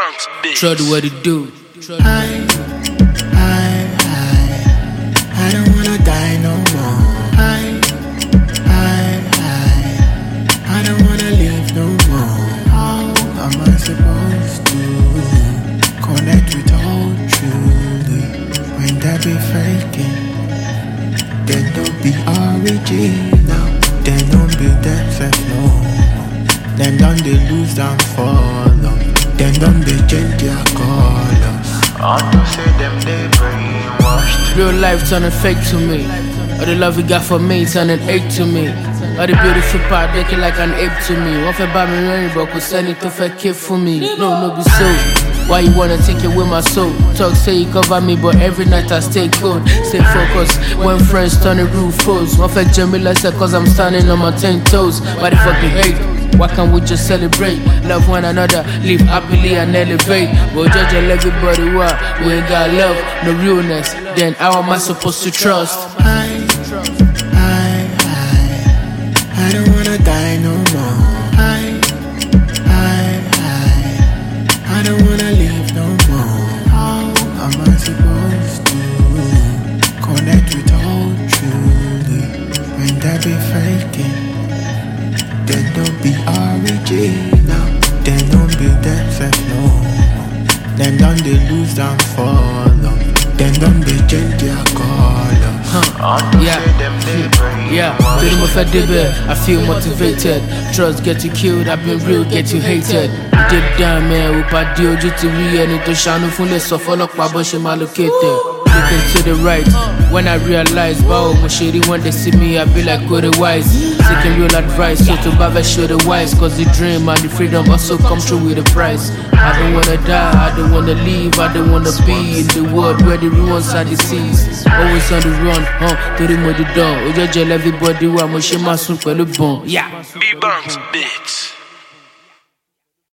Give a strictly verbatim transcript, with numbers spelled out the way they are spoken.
B-Banks, bitch. Try to what it do. I, I, I, I don't wanna die no more. I, I, I, I don't wanna live no more. How am I supposed to connect with all truly when they be faking? They don't be original. They don't be themselves no more. Then don't they lose and follow. Then don't they change their colors. I don't say them they brainwashed. Real life turning fake to me. All the love you got for me turning ache to me. All the beautiful part looking like an ape to me. One for buy me rain, but could send it to fake kid for me. No, no be so. Why you wanna take it with my soul? Talk say you cover me, but every night I stay cold. Stay focused when friends turn the roof foes. One for Jamila said cause I'm standing on my ten toes. Why the fuck you hate? Why can't we just celebrate? Love one another, live happily and elevate. But judge everybody what? We ain't got love, no realness. Then how am I supposed to trust? I, I, I, I don't wanna die no more. I, I, I, I don't wanna live no more. How am I supposed to connect with all truly when they be faking? They don't be original. They don't be themselves no more. Then don't they lose and follow. Then don't they change their colors. Huh. Yeah, yeah. Pretty much I did it. I feel motivated. Trust get you killed. I've been real, get you hated. Deep down, man, we pa di oju ti ri ẹni tó ṣàánú fún lè sọ fọlọ́pàá bó ṣe máa locate. Looking to the right, when I realize báwo mo ṣe rí when they see me, I be like go the wise. Seeking real advice, so to bá fẹ́ show the wise. Cause the dream and the freedom also come through with a price. I don't wanna die, I don't wanna leave, I don't wanna be in the world where the ruins are deceased. Always on the run, huh, torí mo di dán. Ó jẹ́jẹ́ everybody wà mo ṣe máa sùn pẹ̀lú bọ̀n. Yeah. B-Banks, bitch.